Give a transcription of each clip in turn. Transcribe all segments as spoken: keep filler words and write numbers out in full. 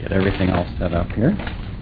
Get everything all set up here.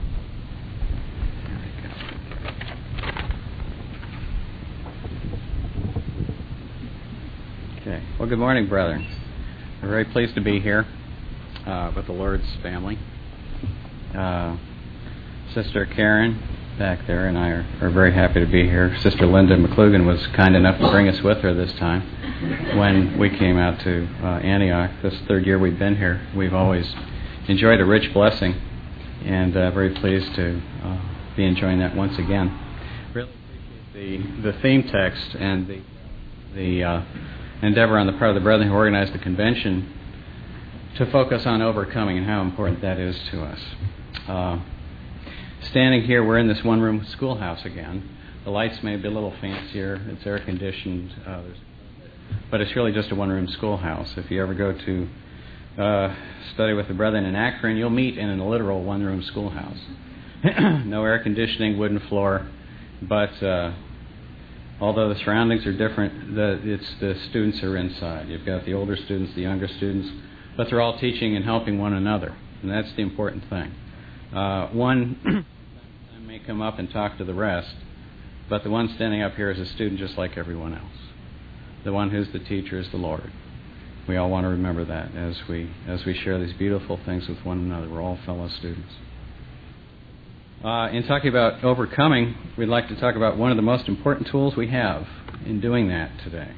Okay. Well, good morning, brethren. We're very pleased to be here uh, with the Lord's family. Uh, Sister Karen back there and I are, are very happy to be here. Sister Linda McClugan was kind enough to bring us with her this time when we came out to uh, Antioch. This third year we've been here, we've always enjoyed a rich blessing, and uh, very pleased to uh, be enjoying that once again. Really appreciate the the theme text and the the uh, endeavor on the part of the brethren who organized the convention to focus on overcoming and how important that is to us. Uh, standing here, we're in this one-room schoolhouse again. The lights may be a little fancier. It's air-conditioned, uh, but it's really just a one-room schoolhouse. If you ever go to uh, study with the brethren in Akron, you'll meet in a literal one-room schoolhouse. No air conditioning, wooden floor, but uh, although the surroundings are different, the, it's the students are inside. You've got the older students, the younger students, but they're all teaching and helping one another, and that's the important thing. Uh, one may come up and talk to the rest, but the one standing up here is a student just like everyone else. The one who's the teacher is the Lord. We all want to remember that as we as we share these beautiful things with one another. We're all fellow students. Uh, in talking about overcoming, we'd like to talk about one of the most important tools we have in doing that today.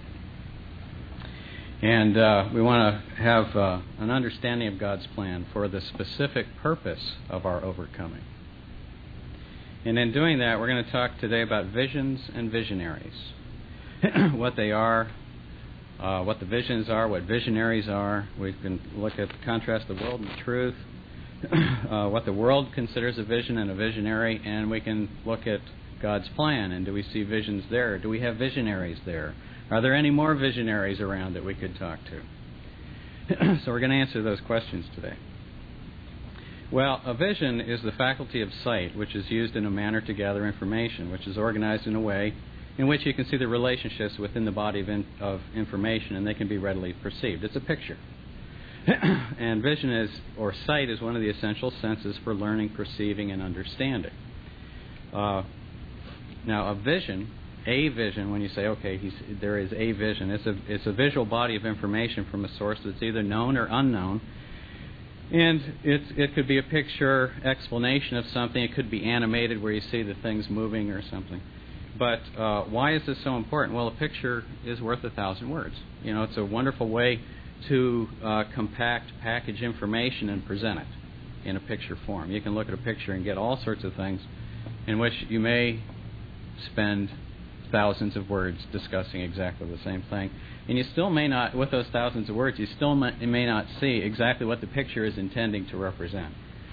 And uh, we want to have uh, an understanding of God's plan for the specific purpose of our overcoming. And in doing that, we're going to talk today about visions and visionaries. What they are, uh, what the visions are, what visionaries are. We can look at the contrast of the world and the truth, uh, what the world considers a vision and a visionary, and we can look at God's plan, and do we see visions there? Do we have visionaries there? Are there any more visionaries around that we could talk to? So we're going to answer those questions today. Well, a vision is the faculty of sight, which is used in a manner to gather information, which is organized in a way in which you can see the relationships within the body of, in, of information, and they can be readily perceived. It's a picture. And vision is, or sight, is one of the essential senses for learning, perceiving, and understanding. Uh, now, a vision, a vision, when you say, okay, he's, there is a vision, it's a, it's a visual body of information from a source that's either known or unknown. And it's, it could be a picture explanation of something. It could be animated where you see the things moving or something. But uh, why is this so important? Well, a picture is worth a thousand words. You know, it's a wonderful way to uh, compact, package information and present it in a picture form. You can look at a picture and get all sorts of things in which you may spend thousands of words discussing exactly the same thing. And you still may not, with those thousands of words, you still may, you may not see exactly what the picture is intending to represent.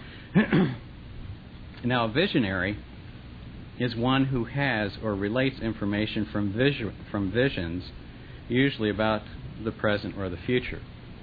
Now, a visionary is one who has or relates information from, visu- from visions, usually about the present or the future.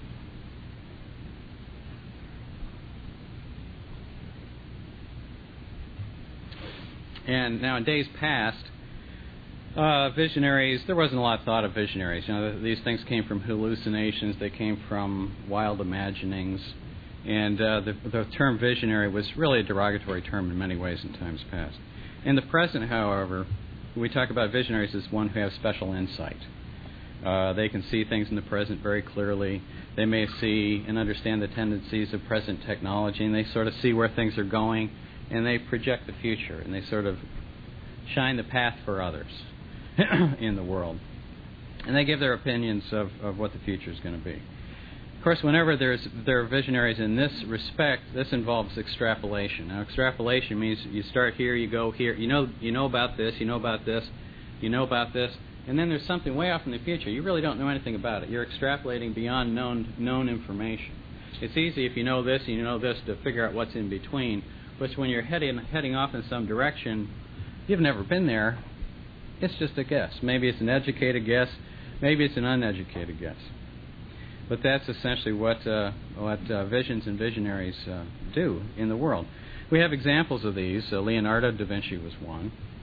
And now, in days past, Uh, visionaries, there wasn't a lot of thought of visionaries. You know, these things came from hallucinations, they came from wild imaginings, and uh, the, the term visionary was really a derogatory term in many ways in times past. In the present, however, we talk about visionaries as one who has special insight. Uh, they can see things in the present very clearly. They may see and understand the tendencies of present technology, and they sort of see where things are going, and they project the future, and they sort of shine the path for others in the world. And they give their opinions of, of what the future is going to be. Of course, whenever there's there are visionaries in this respect, this involves extrapolation. Now, extrapolation means you start here, you go here. You know, you know about this, you know about this, you know about this, and then there's something way off in the future. You really don't know anything about it. You're extrapolating beyond known known information. It's easy if you know this and you know this to figure out what's in between. But when you're heading heading off in some direction, you've never been there. It's just a guess. Maybe it's an educated guess. Maybe it's an uneducated guess. But that's essentially what uh, what uh, visions and visionaries uh, do in the world. We have examples of these. Uh, Leonardo da Vinci was one.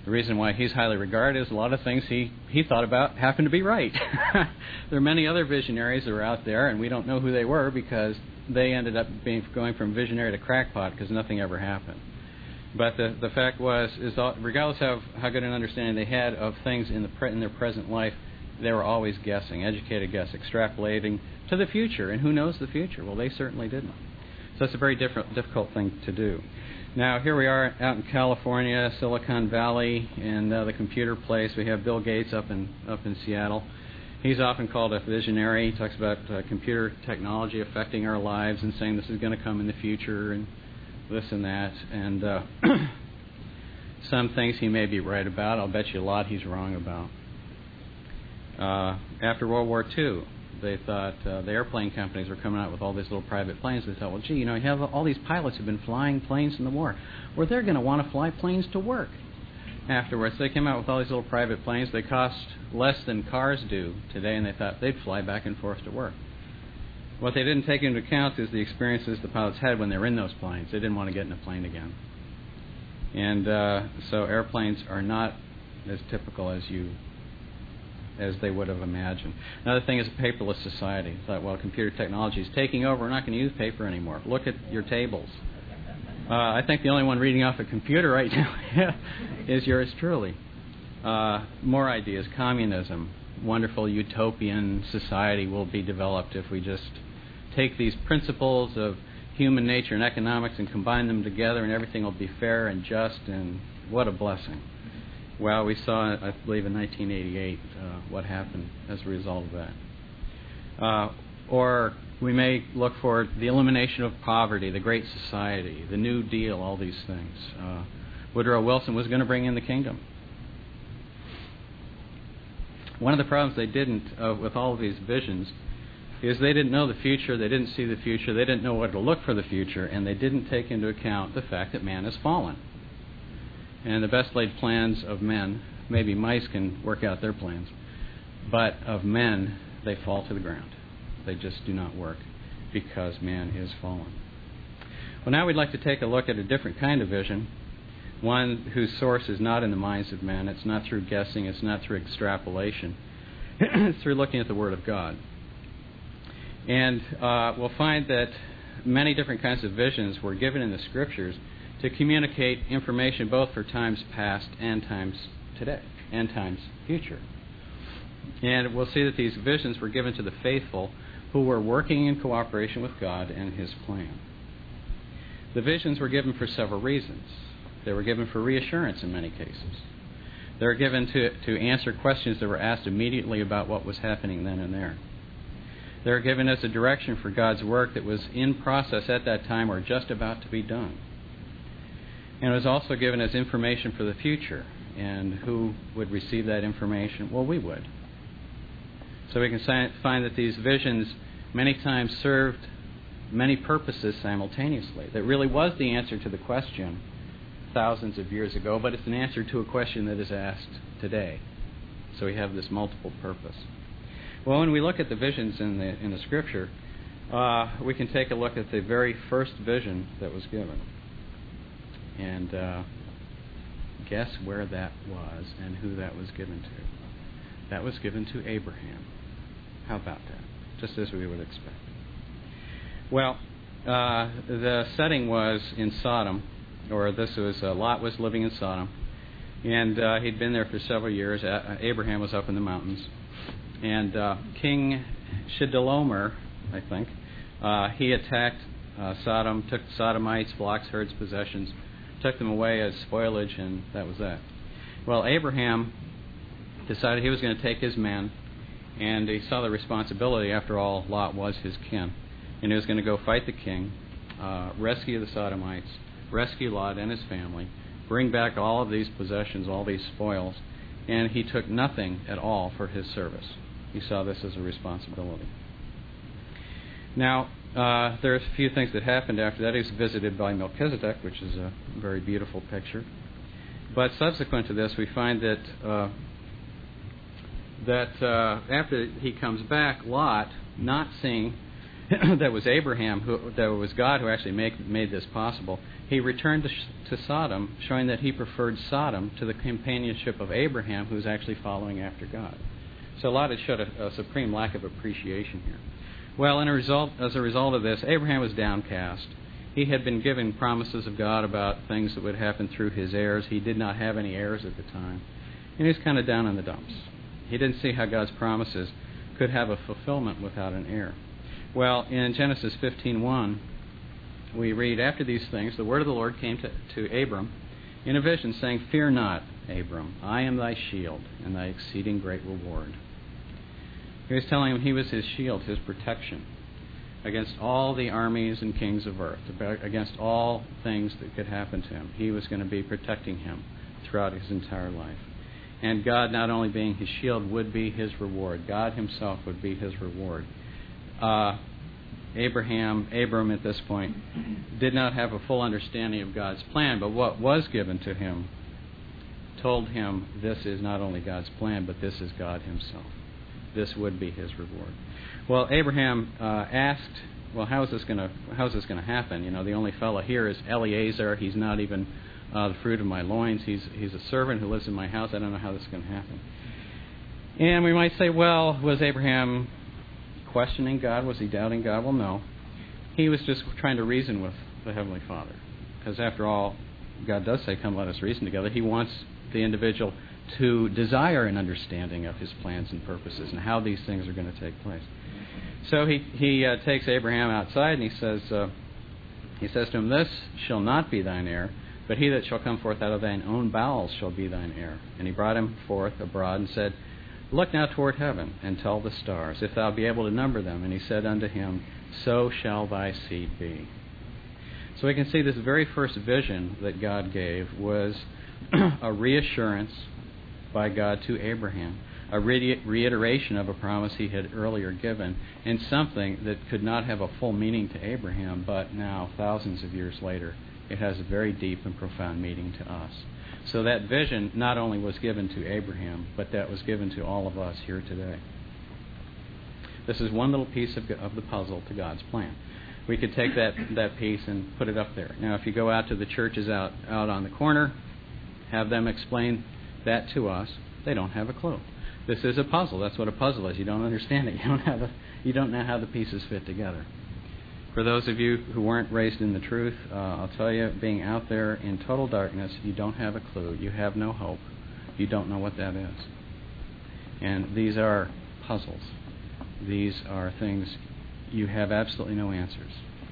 The reason why he's highly regarded is a lot of things he, he thought about happened to be right. There are many other visionaries that were out there, and we don't know who they were because they ended up being going from visionary to crackpot because nothing ever happened. But the the fact was, is all, regardless of how good an understanding they had of things in the pre, in their present life, they were always guessing, educated guess, extrapolating to the future. And who knows the future? Well, they certainly didn't. So it's a very different, difficult thing to do. Now, here we are out in California, Silicon Valley, and uh, the computer place. We have Bill Gates up in up in Seattle. He's often called a visionary. He talks about uh, computer technology affecting our lives and saying this is going to come in the future and this and that. And uh, some things he may be right about. I'll bet you a lot he's wrong about. Uh, after World War Two, they thought uh, the airplane companies were coming out with all these little private planes. They thought, well, gee, you know, you have all these pilots who've been flying planes in the war. Well, they're going to want to fly planes to work. Afterwards, they came out with all these little private planes. They cost less than cars do today, and they thought they'd fly back and forth to work. What they didn't take into account is the experiences the pilots had when they were in those planes. They didn't want to get in a plane again. And uh, so airplanes are not as typical as you as they would have imagined. Another thing is a paperless society. It's like, well, computer technology is taking over. We're not going to use paper anymore. Look at your tables. Uh, I think the only one reading off a computer right now is yours truly. Uh, more ideas. Communism. Wonderful utopian society will be developed if we just take these principles of human nature and economics and combine them together, and everything will be fair and just, and what a blessing. Well, we saw, I believe, in nineteen eighty-eight uh, what happened as a result of that. Uh, or we may look for the elimination of poverty, the Great Society, the New Deal, all these things. Uh, Woodrow Wilson was going to bring in the kingdom. One of the problems they didn't, uh, with all of these visions, is they didn't know the future, they didn't see the future, they didn't know where to look for the future, and they didn't take into account the fact that man has fallen. And the best laid plans of men, maybe mice can work out their plans, but of men, they fall to the ground. They just do not work because man is fallen. Well, now we'd like to take a look at a different kind of vision, one whose source is not in the minds of men. It's not through guessing, it's not through extrapolation. It's through looking at the Word of God. And uh, we'll find that many different kinds of visions were given in the Scriptures to communicate information both for times past and times today, and times future. And we'll see that these visions were given to the faithful who were working in cooperation with God and His plan. The visions were given for several reasons. They were given for reassurance in many cases. They were given to, to answer questions that were asked immediately about what was happening then and there. They were given as a direction for God's work that was in process at that time or just about to be done. And it was also given as information for the future. And who would receive that information? Well, we would. So we can find that these visions many times served many purposes simultaneously. That really was the answer to the question thousands of years ago, but it's an answer to a question that is asked today. So we have this multiple purpose. Well, when we look at the visions in the in the Scripture, uh, we can take a look at the very first vision that was given. And uh, guess where that was and who that was given to. That was given to Abraham. How about that? Just as we would expect. Well, uh, the setting was in Sodom, or this was, uh, Lot was living in Sodom, and uh, he'd been there for several years. Uh, Abraham was up in the mountains. And uh, King Chedorlaomer, I think, uh, he attacked uh, Sodom, took Sodomites, flocks, herds, possessions, took them away as spoilage, and that was that. Well, Abraham decided he was going to take his men, and he saw the responsibility. After all, Lot was his kin. And he was going to go fight the king, uh, rescue the Sodomites, rescue Lot and his family, bring back all of these possessions, all these spoils, and he took nothing at all for his service. He saw this as a responsibility. Now, uh, there's a few things that happened after that. He was visited by Melchizedek, which is a very beautiful picture. But subsequent to this, we find that uh, that uh, after he comes back, Lot, not seeing that was Abraham, who, that was God who actually make, made this possible, he returned to, to Sodom, showing that he preferred Sodom to the companionship of Abraham, who's actually following after God. So Lot had showed a, a supreme lack of appreciation here. Well, in a result, as a result of this, Abraham was downcast. He had been given promises of God about things that would happen through his heirs. He did not have any heirs at the time. And he was kind of down in the dumps. He didn't see how God's promises could have a fulfillment without an heir. Well, in Genesis fifteen one, we read, "After these things, the word of the Lord came to, to Abram in a vision, saying, 'Fear not, Abram, I am thy shield and thy exceeding great reward.'" He was telling him he was his shield, his protection, against all the armies and kings of earth, against all things that could happen to him. He was going to be protecting him throughout his entire life. And God, not only being his shield, would be his reward. God himself would be his reward. Uh, Abraham, Abram at this point, did not have a full understanding of God's plan, but what was given to him told him this is not only God's plan, but this is God himself. This would be his reward. Well, Abraham uh, asked, well, how is this going to how is this going to happen? You know, the only fellow here is Eliezer. He's not even uh, the fruit of my loins. He's he's a servant who lives in my house. I don't know how this is going to happen. And we might say, well, was Abraham questioning God? Was he doubting God? Well, no. He was just trying to reason with the Heavenly Father. Because after all, God does say, "Come, let us reason together." He wants the individual to desire an understanding of his plans and purposes and how these things are going to take place. So he he uh, takes Abraham outside and he says uh, he says to him, "This shall not be thine heir, but he that shall come forth out of thine own bowels shall be thine heir." And he brought him forth abroad and said, "Look now toward heaven and tell the stars, if thou be able to number them." And he said unto him, "So shall thy seed be." So we can see this very first vision that God gave was a reassurance by God to Abraham, a re- reiteration of a promise he had earlier given, and something that could not have a full meaning to Abraham, but now, thousands of years later, it has a very deep and profound meaning to us. So that vision not only was given to Abraham, but that was given to all of us here today. This is one little piece of, of the puzzle to God's plan. We could take that, that piece and put it up there. Now, if you go out to the churches out, out on the corner, have them explain that to us, they don't have a clue. This is a puzzle. That's what a puzzle is. You don't understand it. You don't have a, you don't know how the pieces fit together. For those of you who weren't raised in the truth, uh, I'll tell you, being out there in total darkness, you don't have a clue. You have no hope. You don't know what that is. And these are puzzles. These are things you have absolutely no answers.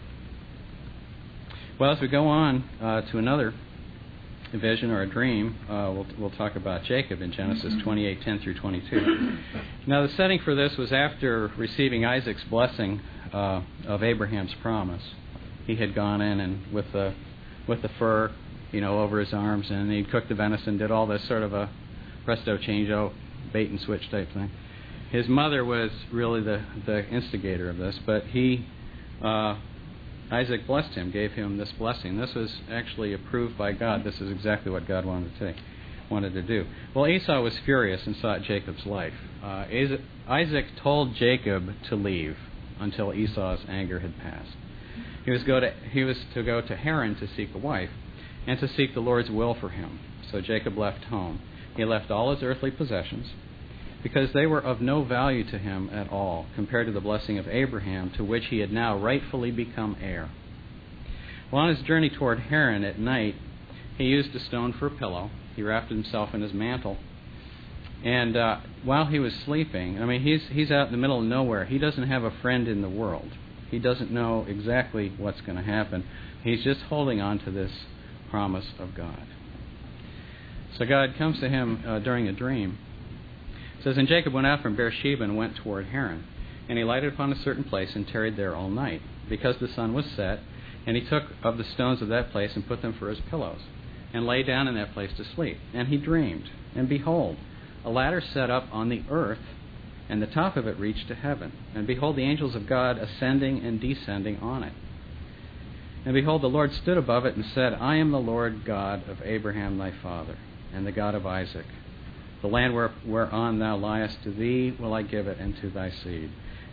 Well, as we go on uh, to another vision or a dream, uh, we'll, we'll talk about Jacob in Genesis twenty-eight ten through twenty-two. Now, the setting for this was after receiving Isaac's blessing uh, of Abraham's promise. He had gone in and with the with the fur, you know, over his arms, and he cooked the venison, did all this sort of a presto changeo, bait and switch type thing. His mother was really the the instigator of this, but he. Uh, Isaac blessed him, gave him this blessing. This was actually approved by God. This is exactly what God wanted to take, wanted to do. Well, Esau was furious and sought Jacob's life. Uh, Isaac told Jacob to leave until Esau's anger had passed. He was go to he was to go to Haran to seek a wife and to seek the Lord's will for him. So Jacob left home. He left all his earthly possessions, because they were of no value to him at all compared to the blessing of Abraham, to which he had now rightfully become heir. Well, on his journey toward Haran at night, he used a stone for a pillow. He wrapped himself in his mantle. And uh, while he was sleeping, I mean, he's, he's out in the middle of nowhere. He doesn't have a friend in the world. He doesn't know exactly what's going to happen. He's just holding on to this promise of God. So God comes to him uh, during a dream. It says, "And Jacob went out from Beersheba and went toward Haran. And he lighted upon a certain place and tarried there all night, because the sun was set. And he took of the stones of that place and put them for his pillows, and lay down in that place to sleep. And he dreamed, and behold, a ladder set up on the earth, and the top of it reached to heaven. And behold, the angels of God ascending and descending on it. And behold, the Lord stood above it and said, I am the Lord God of Abraham thy father, and the God of Isaac. The land where, whereon thou liest, to thee will I give it, and to thy seed.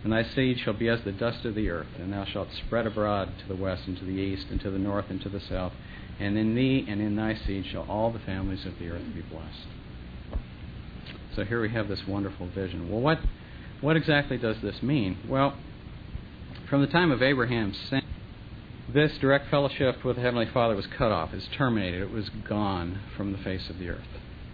And thy seed shall be as the dust of the earth, and thou shalt spread abroad to the west and to the east and to the north and to the south. And in thee and in thy seed shall all the families of the earth be blessed. So here we have this wonderful vision. Well, what what exactly does this mean? Well, from the time of Abraham's sin, this direct fellowship with the Heavenly Father was cut off. It's terminated. It was gone from the face of the earth.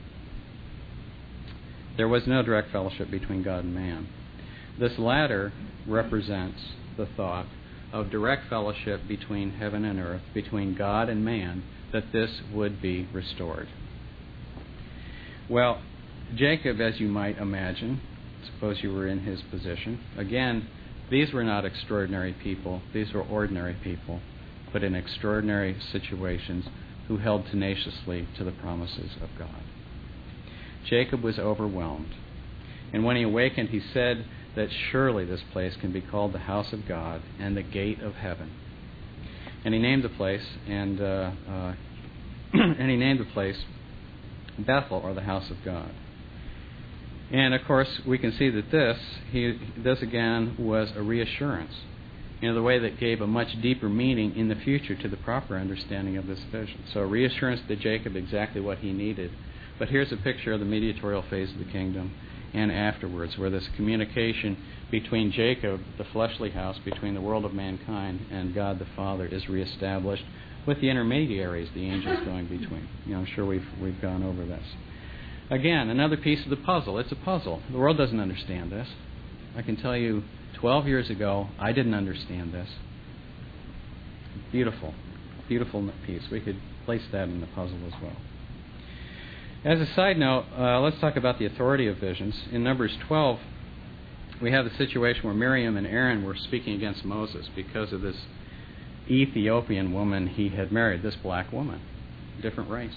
There was no direct fellowship between God and man. This latter represents the thought of direct fellowship between heaven and earth, between God and man, that this would be restored. Well, Jacob, as you might imagine, suppose you were in his position, again, these were not extraordinary people. These were ordinary people, but in extraordinary situations who held tenaciously to the promises of God. Jacob was overwhelmed. And when he awakened, he said that surely this place can be called the house of God and the gate of heaven. And he named the place, and uh, uh, and he named the place Bethel, or the house of God. And of course, we can see that this, he, this again was a reassurance, in a way that gave a much deeper meaning in the future to the proper understanding of this vision. So a reassurance to Jacob exactly what he needed. But here's a picture of the mediatorial phase of the kingdom and afterwards, where this communication between Jacob, the fleshly house, between the world of mankind and God the Father is reestablished, with the intermediaries, the angels, going between. You know, I'm sure we've we've gone over this. Again, another piece of the puzzle. It's a puzzle. The world doesn't understand this. I can tell you, twelve years ago, I didn't understand this. Beautiful, beautiful piece. We could place that in the puzzle as well. As a side note, uh, let's talk about the authority of visions. In Numbers twelve, we have the situation where Miriam and Aaron were speaking against Moses because of this Ethiopian woman he had married, this black woman, different race.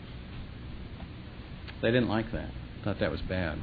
They didn't like that, thought that was bad.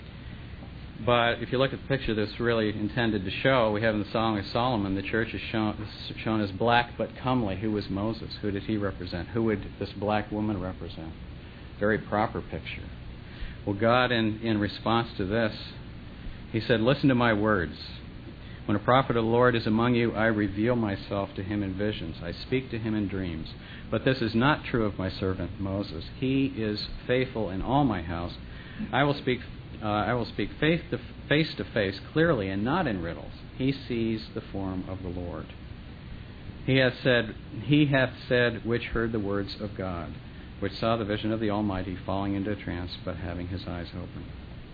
But if you look at the picture that's really intended to show, we have in the Song of Solomon, the church is shown, shown as black but comely. Who was Moses? Who did he represent? Who would this black woman represent? Very proper picture. Well, God, in, in response to this, he said, listen to my words. When a prophet of the Lord is among you, I reveal myself to him in visions. I speak to him in dreams. But this is not true of my servant Moses. He is faithful in all my house. I will speak uh, I will speak face to, face to face clearly and not in riddles. He sees the form of the Lord. He hath said, He hath said, which heard the words of God, which saw the vision of the Almighty, falling into a trance, but having his eyes open.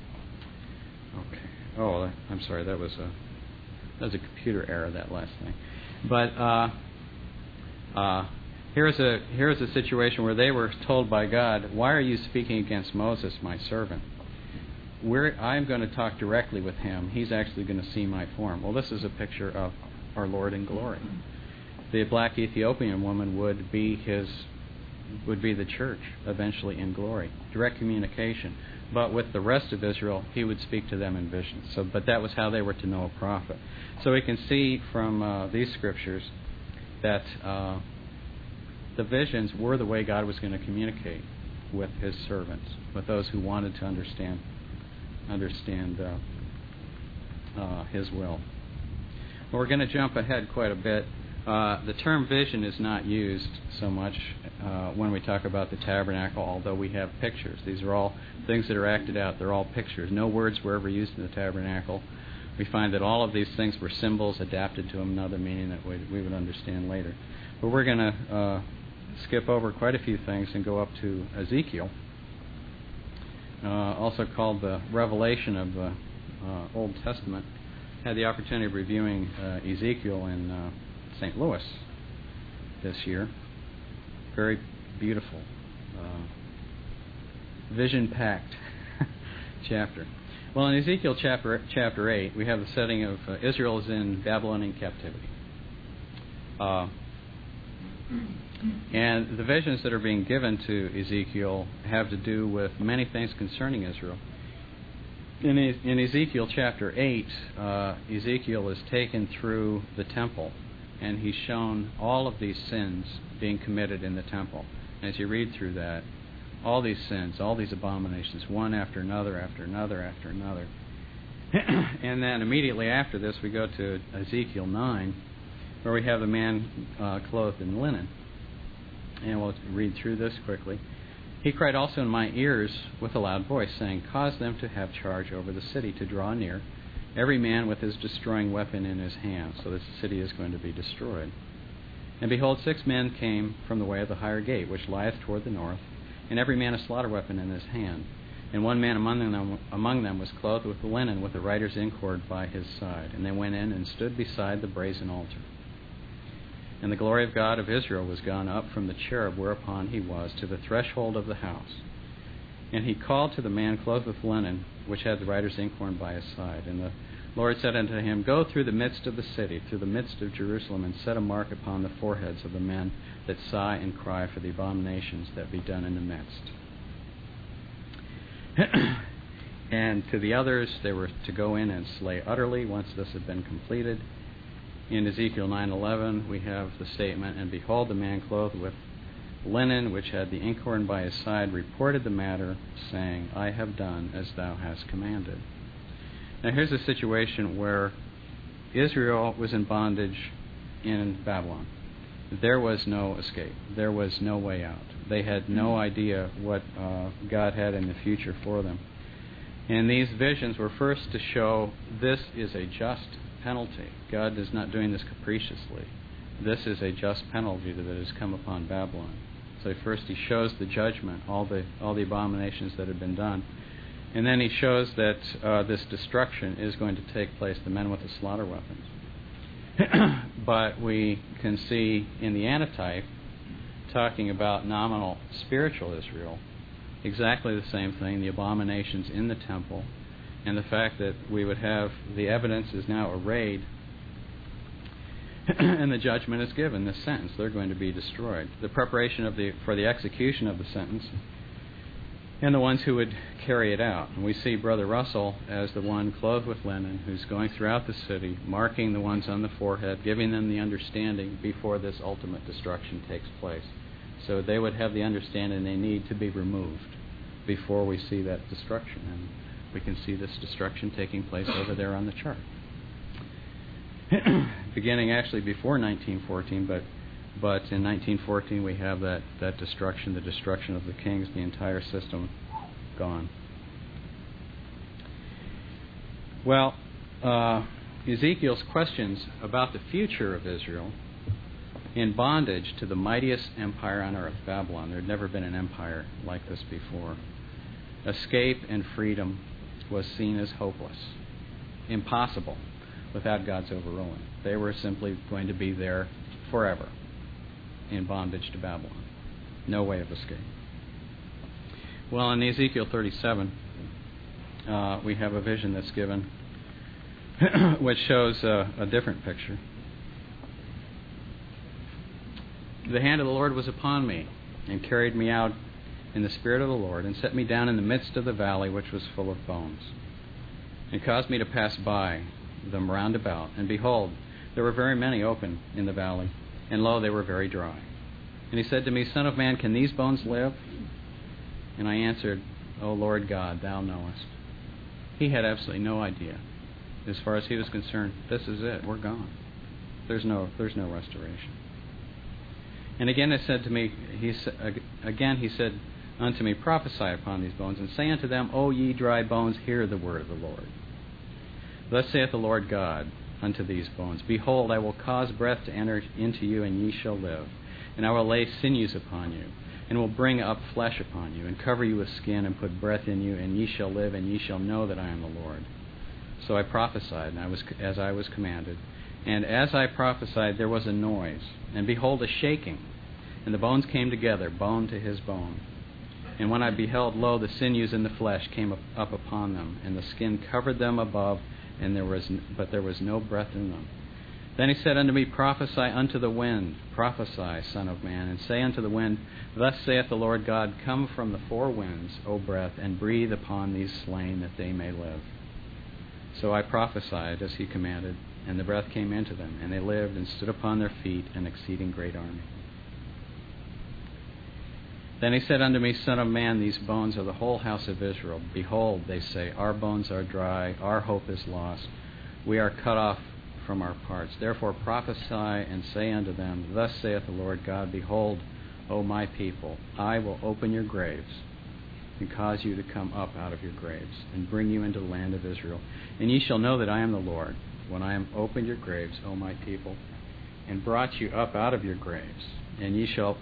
Okay. Oh, I'm sorry. That was a that was a computer error. That last thing. But uh, uh, here's a here's a situation where they were told by God, "Why are you speaking against Moses, my servant? We're, I'm going to talk directly with him. He's actually going to see my form." Well, this is a picture of our Lord in glory. The black Ethiopian woman would be his. would be the church eventually in glory. Direct communication. But with the rest of Israel, he would speak to them in visions. So, but that was how they were to know a prophet. So we can see from uh, these scriptures that uh, the visions were the way God was going to communicate with his servants, with those who wanted to understand understand uh, uh, his will. Well, we're going to jump ahead quite a bit. Uh, the term vision is not used so much uh, when we talk about the tabernacle, although we have pictures. These are all things that are acted out. They're all pictures. No words were ever used in the tabernacle. We find that all of these things were symbols adapted to another meaning that we, we would understand later. But we're going to uh, skip over quite a few things and go up to Ezekiel, uh, also called the Revelation of the uh, Old Testament. Had the opportunity of reviewing uh, Ezekiel in uh, Saint Louis this year. Very beautiful, uh, vision-packed chapter. Well, in Ezekiel chapter chapter eight, we have the setting of uh, Israel is in Babylonian captivity. Uh, and the visions that are being given to Ezekiel have to do with many things concerning Israel. In, in Ezekiel chapter eight, uh, Ezekiel is taken through the temple, and he's shown all of these sins being committed in the temple. And as you read through that, all these sins, all these abominations, one after another, after another, after another. And then immediately after this, we go to Ezekiel nine, where we have the man uh, clothed in linen. And we'll read through this quickly. He cried also in my ears with a loud voice, saying, Cause them to have charge over the city, to draw near, every man with his destroying weapon in his hand. So this city is going to be destroyed. And behold, six men came from the way of the higher gate, which lieth toward the north, and every man a slaughter weapon in his hand. And one man among them, among them was clothed with linen, with the writer's incord by his side. And they went in and stood beside the brazen altar. And the glory of God of Israel was gone up from the cherub whereupon he was to the threshold of the house. And he called to the man clothed with linen, which had the writer's inkhorn by his side. And the Lord said unto him, Go through the midst of the city, through the midst of Jerusalem, and set a mark upon the foreheads of the men that sigh and cry for the abominations that be done in the midst. And to the others, they were to go in and slay utterly once this had been completed. In Ezekiel nine eleven, we have the statement, And behold, the man clothed with linen, which had the inkhorn by his side, reported the matter, saying, I have done as thou hast commanded. Now here's a situation where Israel was in bondage in Babylon. There was no escape. There was no way out. They had no idea what uh, God had in the future for them. And these visions were first to show this is a just penalty. God is not doing this capriciously. This is a just penalty that has come upon Babylon. So first he shows the judgment, all the all the abominations that have been done. And then he shows that uh, this destruction is going to take place, the men with the slaughter weapons. But we can see in the antitype, talking about nominal spiritual Israel, exactly the same thing, the abominations in the temple, and the fact that we would have the evidence is now arrayed, and the judgment is given, this sentence. They're going to be destroyed. The preparation of the for the execution of the sentence, and the ones who would carry it out. And we see Brother Russell as the one clothed with linen who's going throughout the city, marking the ones on the forehead, giving them the understanding before this ultimate destruction takes place. So they would have the understanding they need to be removed before we see that destruction. And we can see this destruction taking place over there on the chart. Beginning actually before nineteen fourteen, but But in nineteen fourteen we have that, that destruction, the destruction of the kings, the entire system gone. Well, uh, Ezekiel's questions about the future of Israel in bondage to the mightiest empire on earth, Babylon. There had never been an empire like this before. Escape and freedom was seen as hopeless, impossible without God's overruling. They were simply going to be there forever, in bondage to Babylon. No way of escape. Well, in Ezekiel thirty-seven, uh, we have a vision that's given which shows uh, a different picture. The hand of the Lord was upon me, and carried me out in the spirit of the Lord, and set me down in the midst of the valley which was full of bones, and caused me to pass by them round about. And behold, there were very many open in the valley, and lo, they were very dry. And he said to me, Son of man, can these bones live? And I answered, O Lord God, thou knowest. He had absolutely no idea. As far as he was concerned, this is it, we're gone. There's no there's no restoration. And again it said to me, he again he said unto me, Prophesy upon these bones, and say unto them, O ye dry bones, hear the word of the Lord. Thus saith the Lord God unto these bones, Behold, I will cause breath to enter into you, and ye shall live. And I will lay sinews upon you, and will bring up flesh upon you, and cover you with skin, and put breath in you, and ye shall live, and ye shall know that I am the Lord. So I prophesied, and I was as I was commanded. And as I prophesied, there was a noise, and behold, a shaking. And the bones came together, bone to his bone. And when I beheld, lo, the sinews and the flesh came up, up upon them, and the skin covered them above, and there was, but there was no breath in them. Then he said unto me, Prophesy unto the wind, prophesy, Son of man, and say unto the wind, Thus saith the Lord God, Come from the four winds, O breath, and breathe upon these slain, that they may live. So I prophesied as he commanded, and the breath came into them, and they lived and stood upon their feet, an exceeding great army. Then he said unto me, Son of man, these bones are the whole house of Israel. Behold, they say, our bones are dry, our hope is lost. We are cut off from our parts. Therefore prophesy and say unto them, Thus saith the Lord God, Behold, O my people, I will open your graves and cause you to come up out of your graves and bring you into the land of Israel. And ye shall know that I am the Lord, when I am opened your graves, O my people, and brought you up out of your graves. And ye shall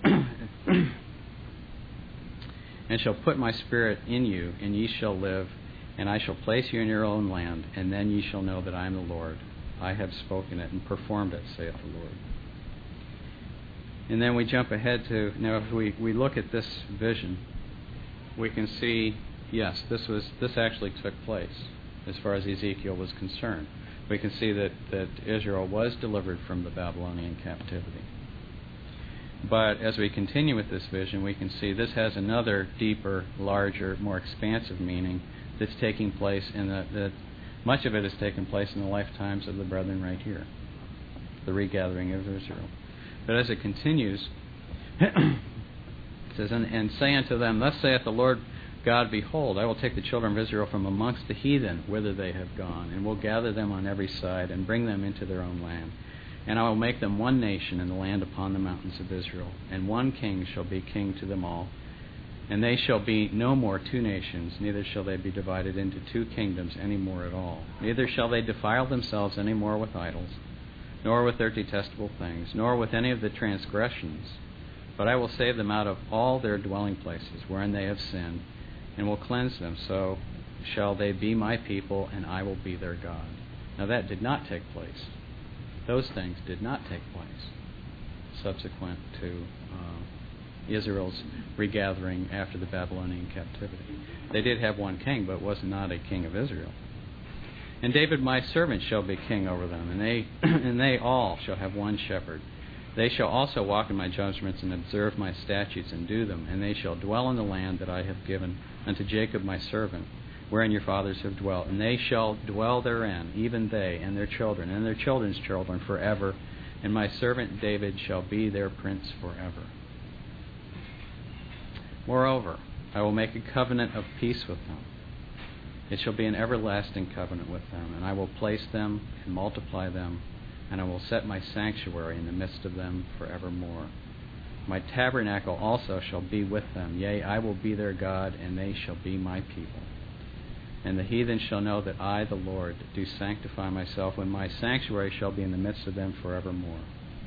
and shall put my spirit in you, and ye shall live, and I shall place you in your own land, and then ye shall know that I am the Lord. I have spoken it and performed it, saith the Lord. And then we jump ahead to, now if we, we look at this vision, we can see, yes, this was this actually took place as far as Ezekiel was concerned. We can see that, that Israel was delivered from the Babylonian captivity. But as we continue with this vision, we can see this has another deeper, larger, more expansive meaning that's taking place in the, that much of it has taken place in the lifetimes of the brethren right here, the regathering of Israel. But as it continues, it says, and, and say unto them, Thus saith the Lord God, Behold, I will take the children of Israel from amongst the heathen, whither they have gone, and will gather them on every side, and bring them into their own land. And I will make them one nation in the land upon the mountains of Israel, and one king shall be king to them all. And they shall be no more two nations, neither shall they be divided into two kingdoms any more at all. Neither shall they defile themselves any more with idols, nor with their detestable things, nor with any of the transgressions. But I will save them out of all their dwelling places wherein they have sinned, and will cleanse them. So shall they be my people, and I will be their God. Now that did not take place. Those things did not take place subsequent to uh, Israel's regathering after the Babylonian captivity. They did have one king, but was not a king of Israel. And David my servant shall be king over them, and they and they all shall have one shepherd. They shall also walk in my judgments and observe my statutes and do them, and they shall dwell in the land that I have given unto Jacob my servant, wherein your fathers have dwelt. And they shall dwell therein, even they and their children and their children's children forever. And my servant David shall be their prince forever. Moreover, I will make a covenant of peace with them. It shall be an everlasting covenant with them, and I will place them and multiply them, and I will set my sanctuary in the midst of them forevermore. My tabernacle also shall be with them. Yea, I will be their God, and they shall be my people. And the heathen shall know that I, the Lord, do sanctify myself, when my sanctuary shall be in the midst of them forevermore.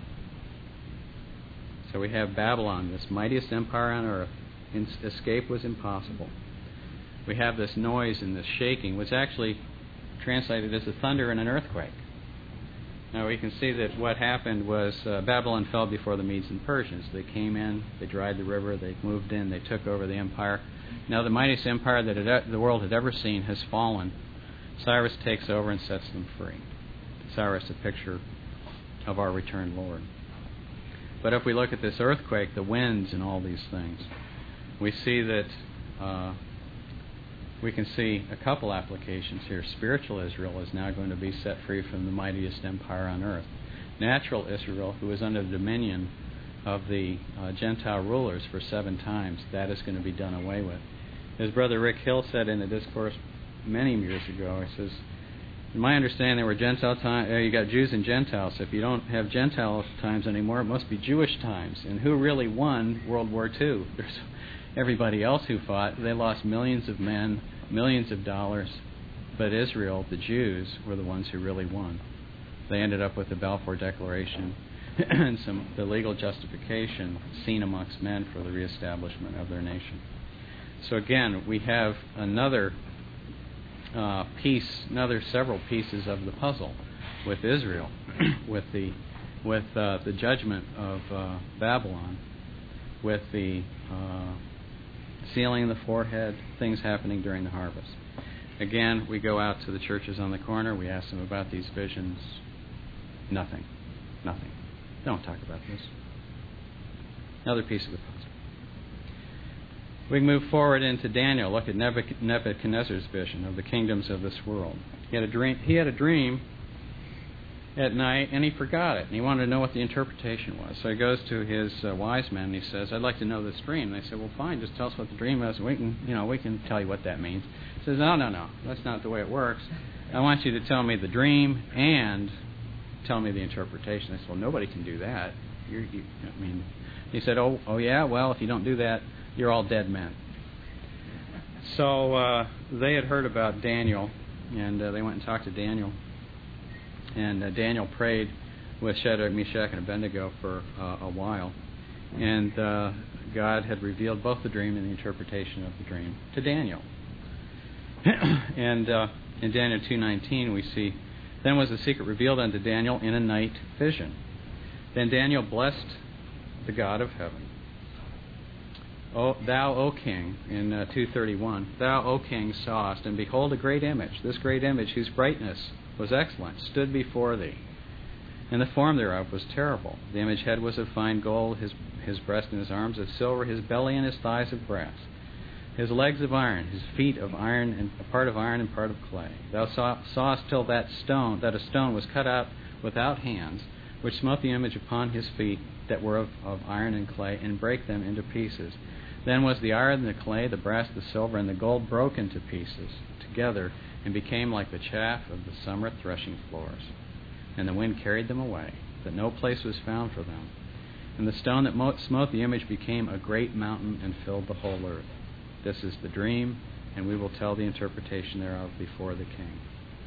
So we have Babylon, this mightiest empire on earth. Escape was impossible. We have this noise and this shaking, which actually translated as a thunder and an earthquake. Now we can see that what happened was uh, Babylon fell before the Medes and Persians. They came in, they dried the river, they moved in, they took over the empire. Now the mightiest empire that it, the world had ever seen has fallen. Cyrus takes over and sets them free. Cyrus, a picture of our returned Lord. But if we look at this earthquake, the winds and all these things, we see that uh, we can see a couple applications here. Spiritual Israel is now going to be set free from the mightiest empire on earth. Natural Israel, who was under the dominion of the uh, Gentile rulers for seven times, that is going to be done away with. As Brother Rick Hill said in a discourse many years ago, he says, in my understanding, there were Gentile times, uh, you got Jews and Gentiles. If you don't have Gentile times anymore, it must be Jewish times. And who really won World War Two? There's everybody else who fought. They lost millions of men, millions of dollars. But Israel, the Jews, were the ones who really won. They ended up with the Balfour Declaration and some the legal justification seen amongst men for the reestablishment of their nation. So again, we have another uh, piece, another several pieces of the puzzle with Israel, with the with uh, the judgment of uh, Babylon, with the uh, sealing of the forehead, things happening during the harvest. Again, we go out to the churches on the corner. We ask them about these visions. Nothing. Nothing. Don't talk about this. Another piece of the puzzle. We can move forward into Daniel. Look at Nebuchadnezzar's vision of the kingdoms of this world. He had a dream. He had a dream at night, and he forgot it, and he wanted to know what the interpretation was. So he goes to his uh, wise men, and he says, "I'd like to know this dream." And they say, "Well, fine, just tell us what the dream is, and we can, you know, we can tell you what that means." He says, "No, no, no, that's not the way it works. I want you to tell me the dream and tell me the interpretation." I said, "Well, nobody can do that. You're, you, I mean," he said, "Oh, oh yeah. Well, if you don't do that, you're all dead men." So uh, they had heard about Daniel, and uh, they went and talked to Daniel. And uh, Daniel prayed with Shadrach, Meshach, and Abednego for uh, a while. And uh, God had revealed both the dream and the interpretation of the dream to Daniel. and uh, in Daniel two nineteen we see, "Then was the secret revealed unto Daniel in a night vision. Then Daniel blessed the God of heaven. O, thou, O king," in uh, two thirty-one, "thou, O king, sawest, and behold a great image. This great image, whose brightness was excellent, stood before thee. And the form thereof was terrible. The image head was of fine gold, his his breast and his arms of silver, his belly and his thighs of brass, his legs of iron, his feet of iron, and a part of iron and part of clay. Thou saw, sawest till that stone, that a stone was cut out without hands, which smote the image upon his feet that were of, of iron and clay, and brake them into pieces. Then was the iron and the clay, the brass, the silver, and the gold broken to pieces together, and became like the chaff of the summer threshing floors. And the wind carried them away, that no place was found for them. And the stone that smote the image became a great mountain and filled the whole earth. This is the dream, and we will tell the interpretation thereof before the king."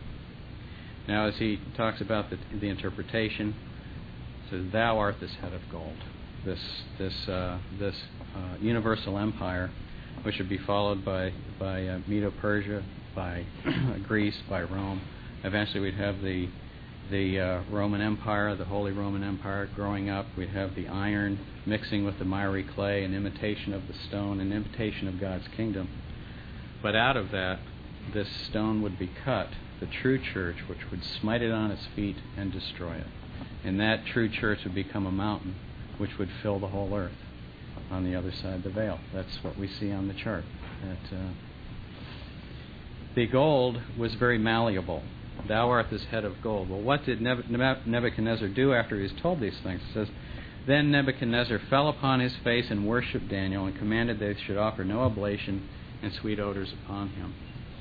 Now, as he talks about the, the interpretation, it says, "Thou art this head of gold." This this uh, this uh, universal empire, which would be followed by by uh, Medo-Persia, by Greece, by Rome. Eventually, we'd have the the uh, Roman Empire, the Holy Roman Empire, growing up. We'd have the iron mixing with the miry clay, an imitation of the stone, an imitation of God's kingdom. But out of that, this stone would be cut, the true church, which would smite it on its feet and destroy it. And that true church would become a mountain, which would fill the whole earth on the other side of the veil. That's what we see on the chart. That, uh, the gold was very malleable. "Thou art this head of gold." Well, what did Nebuchadnezzar do after he was told these things? It says, "Then Nebuchadnezzar fell upon his face and worshipped Daniel, and commanded they should offer no oblation and sweet odors upon him."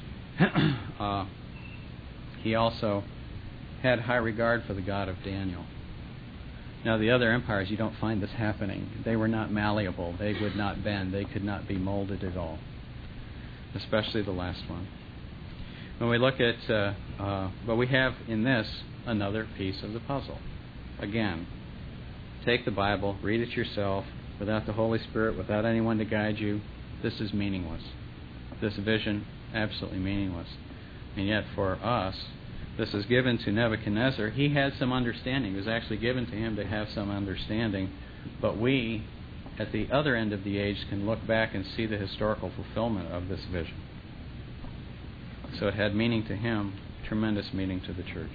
uh, he also had high regard for the God of Daniel. Now, the other empires, you don't find this happening. They were not malleable. They would not bend. They could not be molded at all, especially the last one. When we look at, uh, uh, but we have in this another piece of the puzzle. Again, take the Bible, read it yourself, without the Holy Spirit, without anyone to guide you. This is meaningless. This vision, absolutely meaningless. And yet for us, this is given to Nebuchadnezzar. He had some understanding. It was actually given to him to have some understanding. But we, at the other end of the age, can look back and see the historical fulfillment of this vision. So it had meaning to him, tremendous meaning to the church.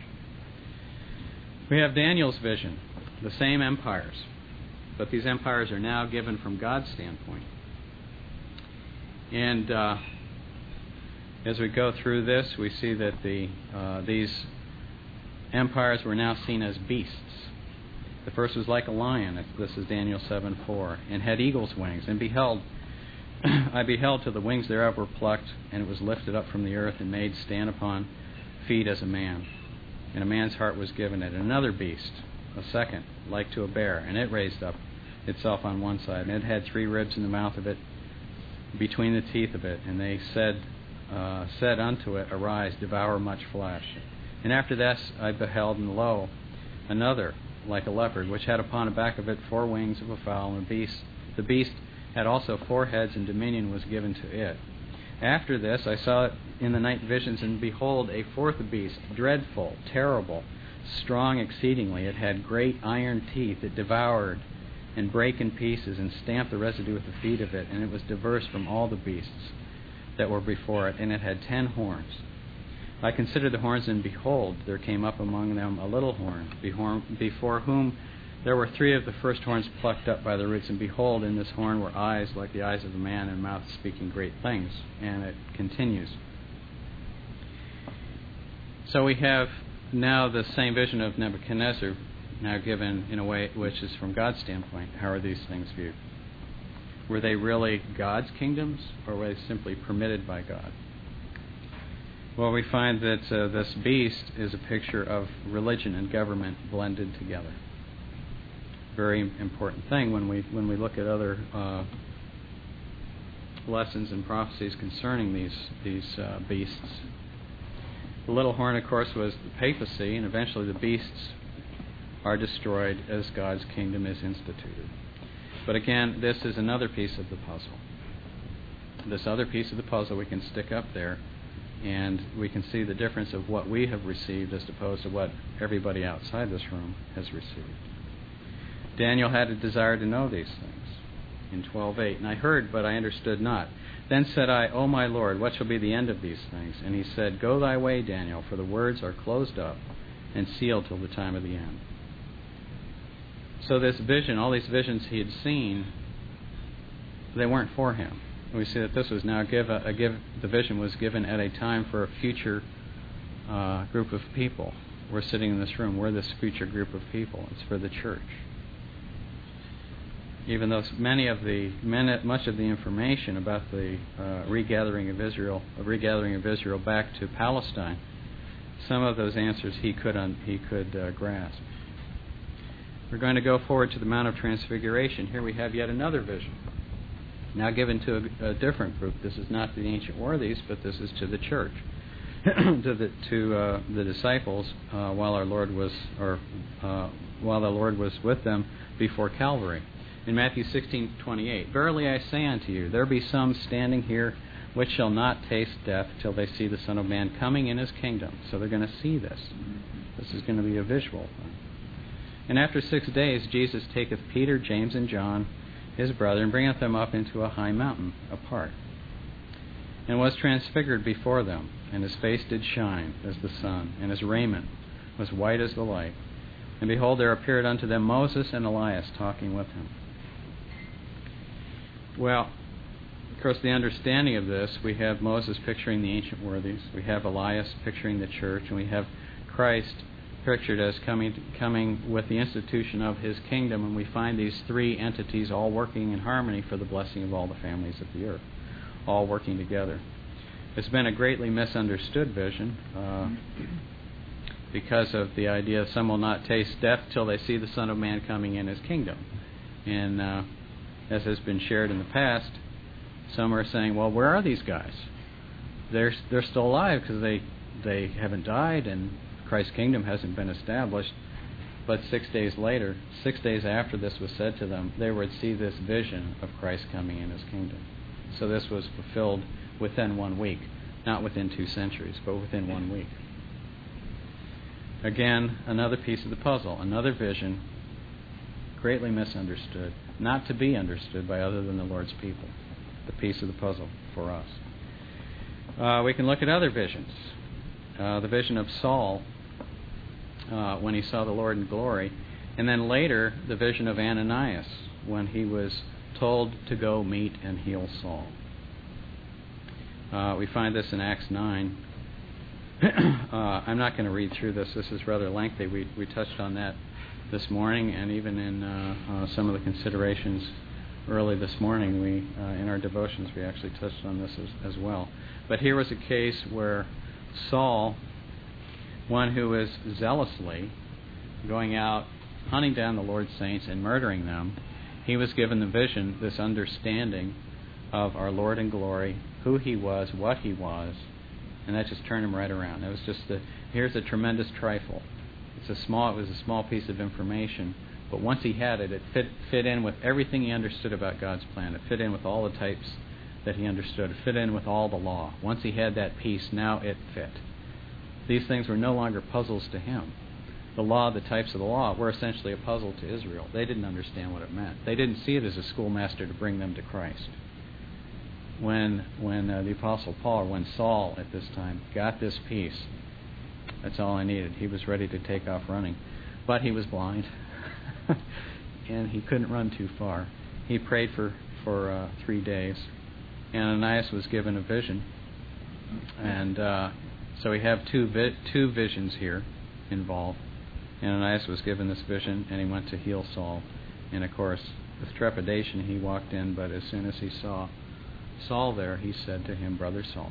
We have Daniel's vision, the same empires, but these empires are now given from God's standpoint. And uh, as we go through this, we see that the uh, these empires were now seen as beasts. The first was like a lion, this is Daniel seven four, and had eagle's wings, and beheld I beheld till the wings thereof were plucked, and it was lifted up from the earth and made stand upon feet as a man. And a man's heart was given it. And another beast, a second, like to a bear, and it raised up itself on one side, and it had three ribs in the mouth of it, between the teeth of it. And they said, uh, said unto it, Arise, devour much flesh. And after this I beheld, and lo, another, like a leopard, which had upon the back of it four wings of a fowl, and a beast. The beast had also four heads, and dominion was given to it. After this I saw it in the night visions, and behold, a fourth beast, dreadful, terrible, strong exceedingly. It had great iron teeth. It devoured and brake in pieces, and stamped the residue with the feet of it, and it was diverse from all the beasts that were before it, and it had ten horns. I considered the horns, and behold, there came up among them a little horn, before whom there were three of the first horns plucked up by the roots, and behold, in this horn were eyes like the eyes of a man, and mouth speaking great things. And it continues. So we have now the same vision of Nebuchadnezzar, now given in a way which is from God's standpoint. How are these things viewed? Were they really God's kingdoms, or were they simply permitted by God? Well, we find that uh, this beast is a picture of religion and government blended together. Very important thing when we when we look at other uh, lessons and prophecies concerning these these uh, beasts. The little horn, of course, was the papacy, and eventually the beasts are destroyed as God's kingdom is instituted. But again, this is another piece of the puzzle. This other piece of the puzzle we can stick up there, and we can see the difference of what we have received as opposed to what everybody outside this room has received. Daniel had a desire to know these things in twelve eight. And I heard, but I understood not. Then said I, O my Lord, what shall be the end of these things? And he said, Go thy way, Daniel, for the words are closed up and sealed till the time of the end. So this vision, all these visions he had seen, they weren't for him. We see that this was now give a, a give. The vision was given at a time for a future uh, group of people. We're sitting in this room. We're this future group of people. It's for the church. Even though many of the many, much of the information about the uh, regathering of Israel, a regathering of Israel back to Palestine, some of those answers he could un, he could uh, grasp. We're going to go forward to the Mount of Transfiguration. Here we have yet another vision, now given to a, a different group. This is not the ancient worthies, but this is to the church, to the to uh, the disciples uh, while our Lord was, or uh, while the Lord was with them before Calvary. In Matthew sixteen twenty-eight, Verily I say unto you, there be some standing here which shall not taste death till they see the Son of Man coming in his kingdom. So they're going to see this. This is going to be a visual thing. And after six days Jesus taketh Peter, James, and John, his brother, and bringeth them up into a high mountain apart, and was transfigured before them, and his face did shine as the sun, and his raiment was white as the light. And behold, there appeared unto them Moses and Elias talking with him. Well, of course, the understanding of this, we have Moses picturing the ancient worthies, we have Elias picturing the church, and we have Christ pictured as coming coming with the institution of his kingdom, and we find these three entities all working in harmony for the blessing of all the families of the earth, all working together. It's been a greatly misunderstood vision uh, because of the idea some will not taste death till they see the Son of Man coming in his kingdom. And uh, as has been shared in the past, some are saying, well, where are these guys? They're they're still alive because they, they haven't died and Christ's kingdom hasn't been established. But six days later, six days after this was said to them, they would see this vision of Christ coming in his kingdom. So this was fulfilled within one week, not within two centuries, but within one week. Again, another piece of the puzzle, another vision, greatly misunderstood, not to be understood by other than the Lord's people. The piece of the puzzle for us. Uh, we can look at other visions. Uh, the vision of Saul uh, when he saw the Lord in glory, and then later the vision of Ananias when he was told to go meet and heal Saul. Uh, we find this in Acts nine. uh, I'm not going to read through this. This is rather lengthy. We we touched on that this morning, and even in uh, uh, some of the considerations early this morning, we uh, in our devotions we actually touched on this as, as well. But here was a case where Saul, one who was zealously going out hunting down the Lord's saints and murdering them, he was given the vision, this understanding of our Lord in glory, who he was, what he was, and that just turned him right around. It was just the, here's a tremendous trifle. It's a small, it was a small piece of information, but once he had it, it fit fit in with everything he understood about God's plan. It fit in with all the types that he understood. It fit in with all the law. Once he had that piece, now it fit. These things were no longer puzzles to him. The law, the types of the law, were essentially a puzzle to Israel. They didn't understand what it meant. They didn't see it as a schoolmaster to bring them to Christ. When when uh, the Apostle Paul, or when Saul at this time, got this piece, that's all I needed. He was ready to take off running. But he was blind, and he couldn't run too far. He prayed for, for uh, three days. Ananias was given a vision. And uh, so we have two vi- two visions here. involved. Ananias was given this vision, and he went to heal Saul. And of course, with trepidation, he walked in, but as soon as he saw Saul there, he said to him, "Brother Saul."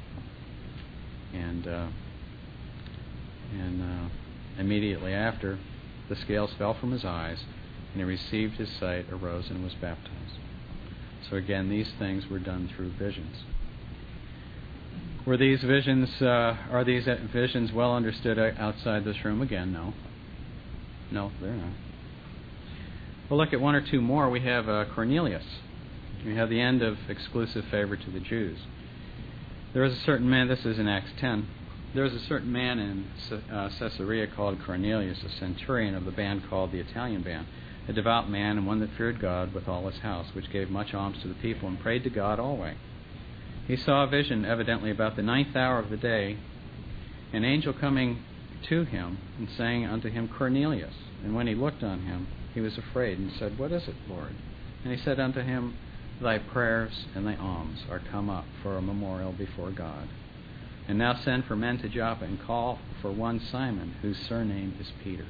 And uh, and uh, immediately after, the scales fell from his eyes, and he received his sight, arose, and was baptized. So again, these things were done through visions. Were these visions, uh, are these visions well understood outside this room? Again, no. No, they're not. We'll look at one or two more. We have uh, Cornelius. We have the end of exclusive favor to the Jews. There was a certain man, this is in Acts ten, there was a certain man in uh, Caesarea called Cornelius, a centurion of the band called the Italian band, a devout man and one that feared God with all his house, which gave much alms to the people and prayed to God always. He saw a vision, evidently about the ninth hour of the day, an angel coming to him and saying unto him, "Cornelius." And when he looked on him, he was afraid and said, "What is it, Lord?" And he said unto him, "Thy prayers and thy alms are come up for a memorial before God. And now send for men to Joppa and call for one Simon, whose surname is Peter."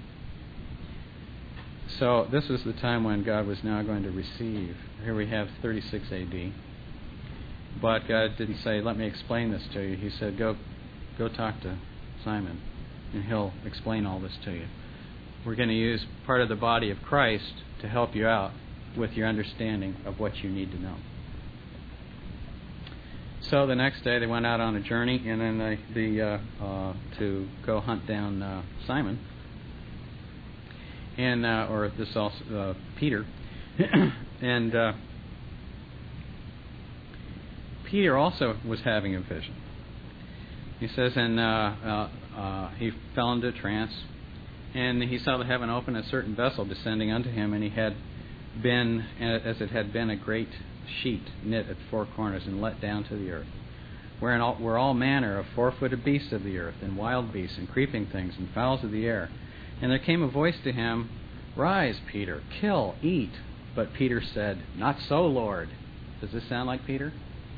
So this was the time when God was now going to receive. Here we have thirty-six A D. But God didn't say, "Let me explain this to you." He said, go go talk to Simon, and he'll explain all this to you. We're going to use part of the body of Christ to help you out with your understanding of what you need to know. So the next day they went out on a journey, and then they, the uh, uh, to go hunt down uh, Simon, and uh, or this also uh, Peter, and uh, Peter also was having a vision. He says, and uh, uh, uh, he fell into a trance, and he saw the heaven open, a certain vessel descending unto him, and he had been, as it had been, a great sheet knit at four corners and let down to the earth, wherein all, were all manner of four-footed beasts of the earth, and wild beasts, and creeping things, and fowls of the air. And there came a voice to him, "Rise, Peter, kill, eat." But Peter said, "Not so, Lord." Does this sound like Peter?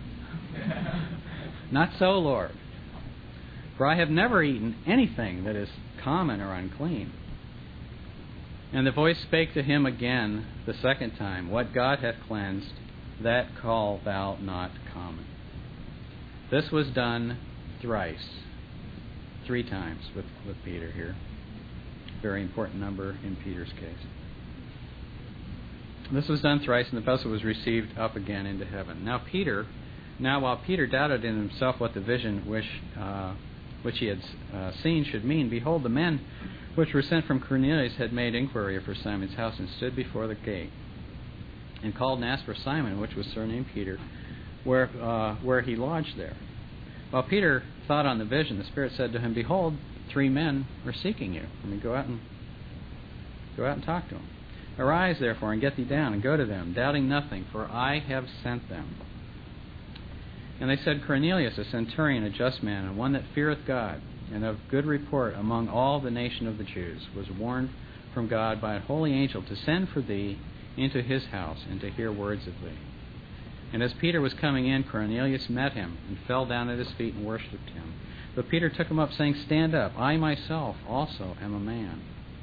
"Not so, Lord. For I have never eaten anything that is common or unclean." And the voice spake to him again the second time, "What God hath cleansed, that call thou not common." This was done thrice, three times with, with Peter here. Very important number in Peter's case. This was done thrice, and the vessel was received up again into heaven. Now Peter, now while Peter doubted in himself what the vision which uh, which he had uh, seen should mean, behold, the men which were sent from Cornelius had made inquiry for Simon's house, and stood before the gate, and called and asked for Simon, which was surnamed Peter, where uh, where he lodged there. While Peter thought on the vision, the Spirit said to him, "Behold, three men are seeking you. I mean, go out and go out and talk to them. Arise, therefore, and get thee down, and go to them, doubting nothing, for I have sent them." And they said, "Cornelius, a centurion, a just man, and one that feareth God, and of good report among all the nation of the Jews, was warned from God by a holy angel to send for thee into his house, and to hear words of thee." And as Peter was coming in, Cornelius met him, and fell down at his feet and worshipped him. But Peter took him up, saying, "Stand up, I myself also am a man."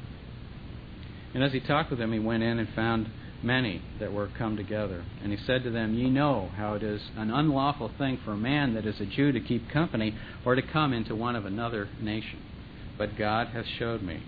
And as he talked with him, he went in and found many that were come together. And he said to them, "Ye know how it is an unlawful thing for a man that is a Jew to keep company, or to come into one of another nation. But God hath showed me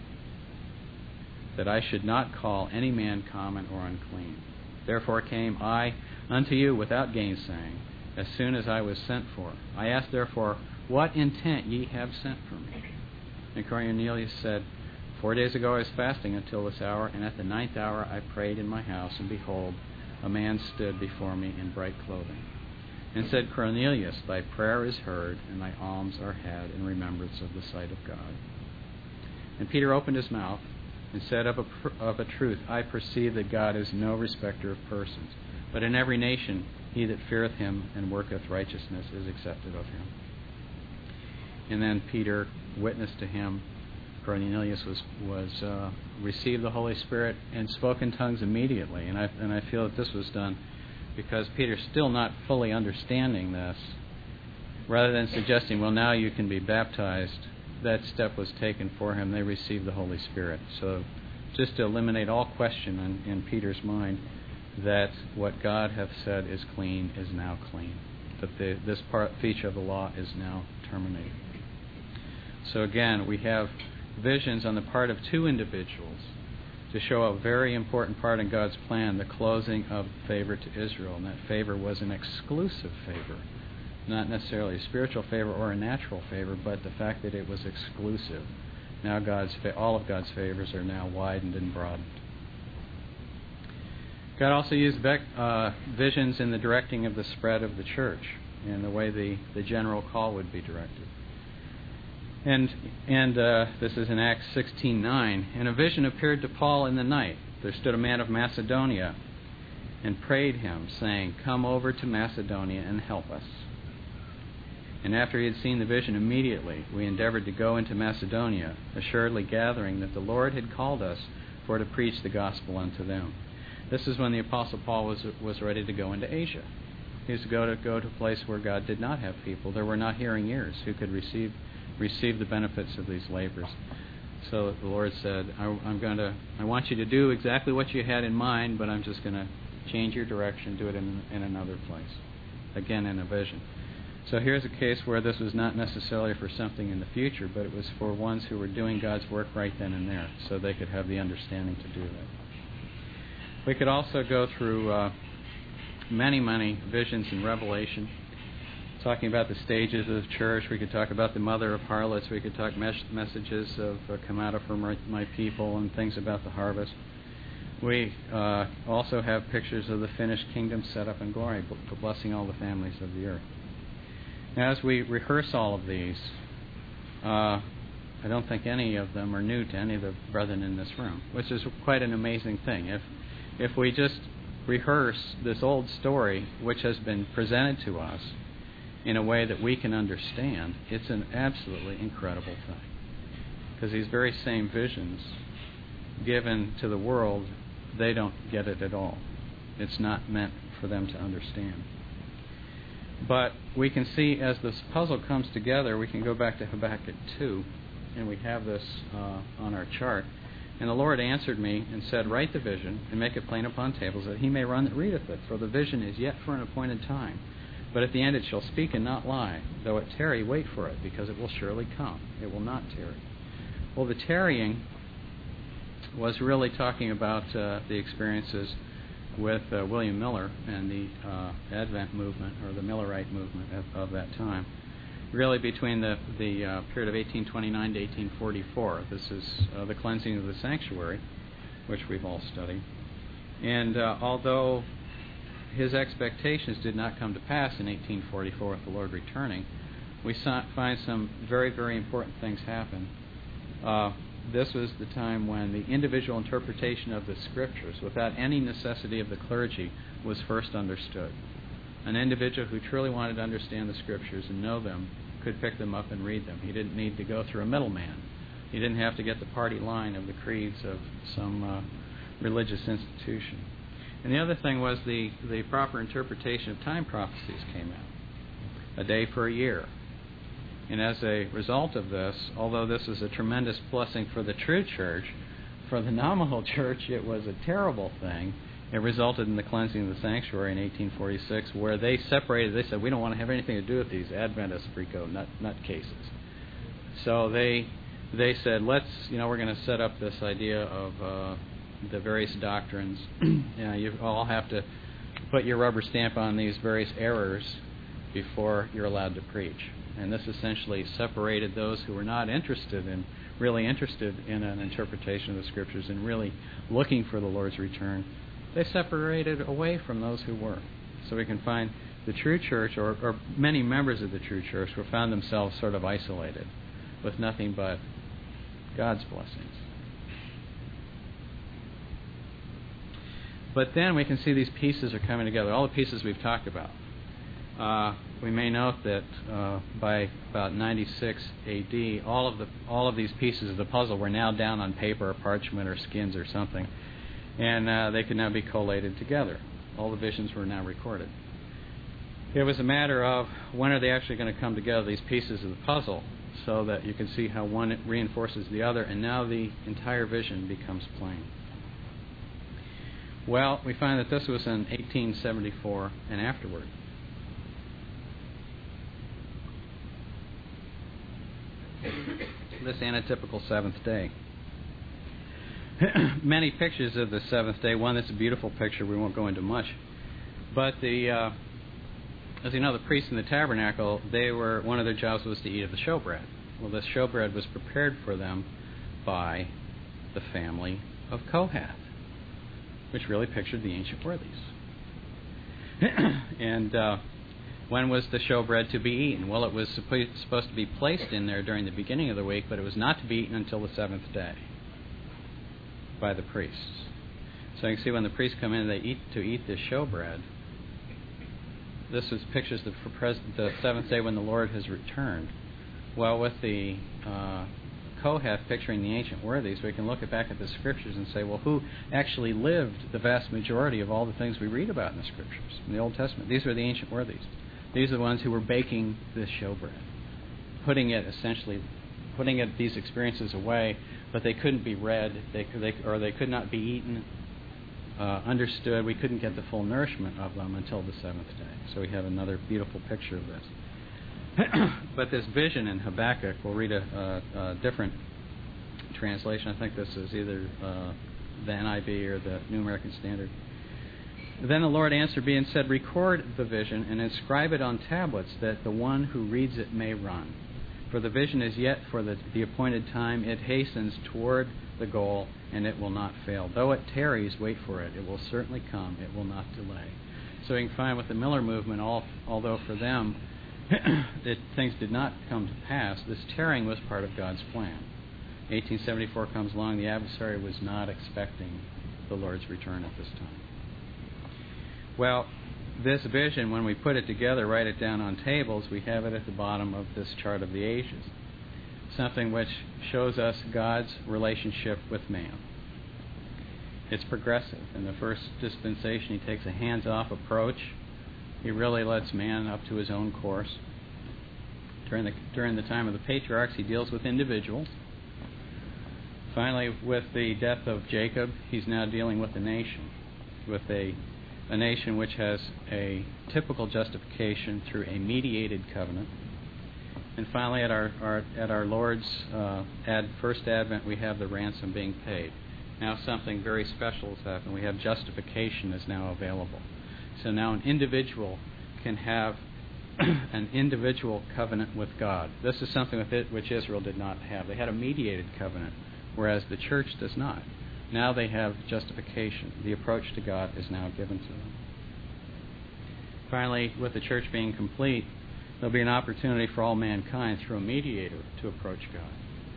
that I should not call any man common or unclean. Therefore came I unto you without gainsaying, as soon as I was sent for. I asked therefore, What intent ye have sent for me? And Cornelius said, Four days ago I was fasting until this hour, and at the ninth hour I prayed in my house, and behold, a man stood before me in bright clothing, and said, Cornelius, thy prayer is heard, and thy alms are had in remembrance of the sight of God. And Peter opened his mouth, and said, Of a, of a truth I perceive that God is no respecter of persons, but in every nation he that feareth him and worketh righteousness is accepted of him. And then Peter witnessed to him. Cornelius was was uh, received the Holy Spirit and spoke in tongues immediately. And I and I feel that this was done because Peter's still not fully understanding this. Rather than suggesting, well, now you can be baptized that step was taken for him, they received the Holy Spirit. So just to eliminate all question in, in Peter's mind that what God hath said is clean is now clean, that the, this part, feature of the law is now terminated. So again, we have visions on the part of two individuals to show a very important part in God's plan, the closing of favor to Israel. And that favor was an exclusive favor, not necessarily a spiritual favor or a natural favor, but the fact that it was exclusive. Now God's all of God's favors are now widened and broadened. God also used uh, visions in the directing of the spread of the church and the way the, the general call would be directed. And and uh, this is in Acts sixteen nine. And a vision appeared to Paul in the night. There stood a man of Macedonia and prayed him, saying, Come over to Macedonia and help us. And after he had seen the vision, immediately we endeavored to go into Macedonia, assuredly gathering that the Lord had called us for to preach the gospel unto them. This is when the Apostle Paul was was ready to go into Asia. He was to go to go to a place where God did not have people. There were not hearing ears who could receive receive the benefits of these labors. So the Lord said, I, I'm going to, I want you to do exactly what you had in mind, but I'm just going to change your direction, do it in, in another place. Again, in a vision. So here's a case where this was not necessarily for something in the future, but it was for ones who were doing God's work right then and there, so they could have the understanding to do that. We could also go through uh, many, many visions in Revelation, talking about the stages of the church. We could talk about the mother of harlots. We could talk mes- messages of uh, come out of her my, my people and things about the harvest. We uh, also have pictures of the finished kingdom set up in glory, b- blessing all the families of the earth. Now, as we rehearse all of these, uh, I don't think any of them are new to any of the brethren in this room, which is quite an amazing thing. If if we just rehearse this old story, which has been presented to us in a way that we can understand, it's an absolutely incredible thing. Because these very same visions given to the world, they don't get it at all. It's not meant for them to understand. But we can see as this puzzle comes together, we can go back to Habakkuk two, and we have this uh, on our chart. And the Lord answered me and said, Write the vision and make it plain upon tables, that he may run that readeth it. For the vision is yet for an appointed time. But at the end it shall speak and not lie. Though it tarry, wait for it, because it will surely come. It will not tarry. Well, the tarrying was really talking about uh, the experiences with uh, William Miller and the uh, Advent movement, or the Millerite movement of, of that time. Really between the, the uh, period of eighteen twenty-nine to eighteen forty-four. This is uh, the cleansing of the sanctuary, which we've all studied. And uh, although his expectations did not come to pass in eighteen forty-four with the Lord returning, we saw, find some very, very important things happen. Uh, this was the time when the individual interpretation of the Scriptures, without any necessity of the clergy, was first understood. An individual who truly wanted to understand the Scriptures and know them could pick them up and read them. He didn't need to go through a middleman. He didn't have to get the party line of the creeds of some uh, religious institution. And the other thing was the, the proper interpretation of time prophecies came out. A day for a year. And as a result of this, although this is a tremendous blessing for the true church, for the nominal church it was a terrible thing. It resulted in the cleansing of the sanctuary in eighteen forty-six, where they separated. They said, we don't want to have anything to do with these Adventist freako nut, nut cases. So they they said, let's, you know, we're going to set up this idea of uh, the various doctrines. You know, you all have to put your rubber stamp on these various errors before you're allowed to preach. And this essentially separated those who were not interested in, really interested in an interpretation of the Scriptures and really looking for the Lord's return. They separated away from those who were. So we can find the true church, or, or many members of the true church, who found themselves sort of isolated with nothing but God's blessings. But then we can see these pieces are coming together, all the pieces we've talked about. Uh, we may note that uh, by about ninety-six A D, all of the all of these pieces of the puzzle were now down on paper or parchment or skins or something, and uh, they could now be collated together. All the visions were now recorded. It was a matter of when are they actually going to come together, these pieces of the puzzle. so that you can see how one reinforces the other, and now the entire vision becomes plain. Well, we find that this was in eighteen seventy-four and afterward. This anatypical seventh day. Many pictures of the seventh day. One that's a beautiful picture. We won't go into much. But the, uh, as you know, the priests in the tabernacle, they were one of their jobs was to eat of the showbread. Well, this showbread was prepared for them by the family of Kohath, which really pictured the ancient worthies. and uh, when was the showbread to be eaten? Well, it was suppo- supposed to be placed in there during the beginning of the week, but it was not to be eaten until the seventh day by the priests. So you can see when the priests come in, they eat to eat this showbread. This is pictures the, for pres- the seventh day when the Lord has returned. Well, with the uh, Kohath picturing the ancient worthies, we can look back at the Scriptures and say, well, who actually lived the vast majority of all the things we read about in the Scriptures, in the Old Testament? These were the ancient worthies. These are the ones who were baking this showbread, putting it essentially, putting it, these experiences away, but they couldn't be read, they, they, or they could not be eaten, uh, understood. We couldn't get the full nourishment of them until the seventh day. So we have another beautiful picture of this. But this vision in Habakkuk, we'll read a, a, a different translation. I think this is either uh, the N I V or the New American Standard. Then the Lord answered me and said, record the vision and inscribe it on tablets, that the one who reads it may run. For the vision is yet for the, the appointed time. It hastens toward the goal, and it will not fail. Though it tarries, wait for it. It will certainly come. It will not delay. So you can find with the Miller movement, all, although for them that things did not come to pass, this tarrying was part of God's plan. eighteen seventy-four comes along. The adversary was not expecting the Lord's return at this time. Well, this vision, when we put it together, write it down on tables, we have it at the bottom of this chart of the ages. Something which shows us God's relationship with man. It's progressive. In the first dispensation, he takes a hands-off approach. He really lets man up to his own course. During the, during the time of the patriarchs, he deals with individuals. Finally, with the death of Jacob, he's now dealing with a nation, with a a nation which has a typical justification through a mediated covenant. And finally, at our, our at our Lord's uh, ad, first advent, we have the ransom being paid. Now something very special has happened. We have justification is now available. So now an individual can have an individual covenant with God. This is something with it which Israel did not have. They had a mediated covenant, whereas the church does not. Now they have justification. The approach to God is now given to them. Finally, with the church being complete, there'll be an opportunity for all mankind through a mediator to approach God.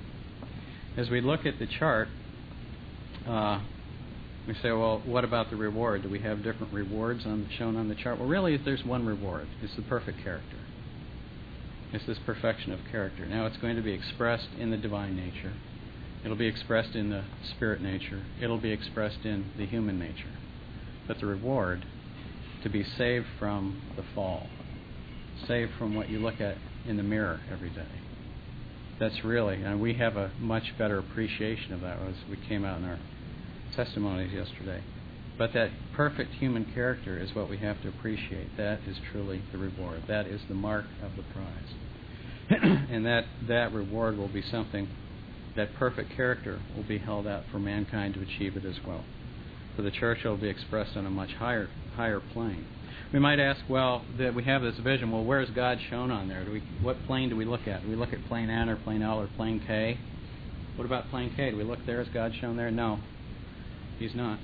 As we look at the chart, uh, we say, well, what about the reward? Do we have different rewards on, shown on the chart? Well, really, there's one reward. It's the perfect character. It's this perfection of character. Now, it's going to be expressed in the divine nature. It'll be expressed in the spirit nature. It'll be expressed in the human nature. But the reward, to be saved from the fall, saved from what you look at in the mirror every day. That's really, and we have a much better appreciation of that as we came out in our testimonies yesterday. But that perfect human character is what we have to appreciate. That is truly the reward. That is the mark of the prize. And that, that reward will be something, that perfect character will be held out for mankind to achieve it as well. For the church, it will be expressed on a much higher higher plane. We might ask, well, that we have this vision. Well, where is God shown on there? Do we, what plane do we look at? Do we look at plane N or plane L or plane K? What about plane K? Do we look there? Is God shown there? No, he's not.